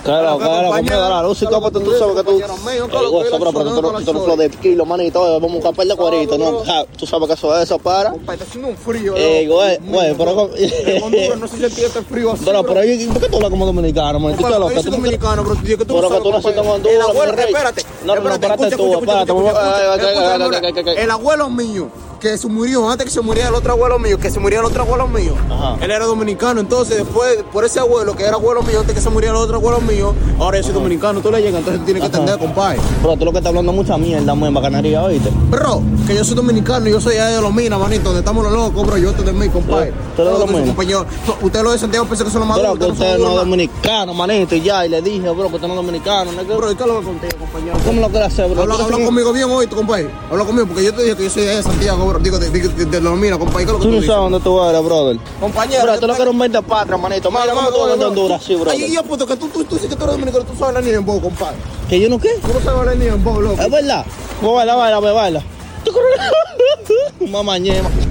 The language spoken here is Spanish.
Claro, comida, la luz y todo, tú sabes que tú... Pero tú no flow de kilo, manito, vamos a buscar par de cueritos, ¿no? Tú sabes que eso para. Compa, está haciendo un frío. Güey, pero... En Honduras no se sentía este frío así. Pero, ¿por qué tú hablas como dominicano, man? Compa, yo soy dominicano, pero tú Pero que tú naciste en Honduras, espérate. No, espérate tú, espérate. El abuelo mío, que se murió antes que se muriera el otro abuelo mío, Ajá. él era dominicano, entonces después, por ese abuelo, que era abuelo mío, antes que se muriera el otro abuelo mío, ahora yo soy dominicano, tú le llegas, entonces tú tienes que entender, compadre. Pero tú lo que estás hablando mucha mierda, muy en bacanería, ¿oíste? Bro, que yo soy dominicano, yo soy allá de los Minas, manito, donde estamos los locos, bro, yo estoy de mí, compadre. ¿Tú eres de los Minas? Compañero, usted lo de Santiago pensé que son los más Pero duros, que usted no es dominicano, manito, y ya, y le dije, bro, que usted no es dominicano, ¿no? Bro, ¿y qué lo contigo, compañero? ¿Cómo lo quieres hacer, bro? Habla conmigo bien hoy, compadre. Habla conmigo, porque yo te dije que yo soy de Santiago, bro. Digo, de los Minas, compadre. ¿Qué es lo que Tú no dices? sabes dónde tú eres, brother. Compañero. Bro, tú lo que eres un 20 patria, manito. Mira, ¿cómo tú hablas de Honduras, sí, bro? Ay, yo puto, que tú dices que tú eres dominicano, tú sabes hablar ni en voz, compadre. ¿Que yo no qué? Tú no sabes hablar ni en voz, loco. ¿Es verdad? Pues baila. Mamá ñema.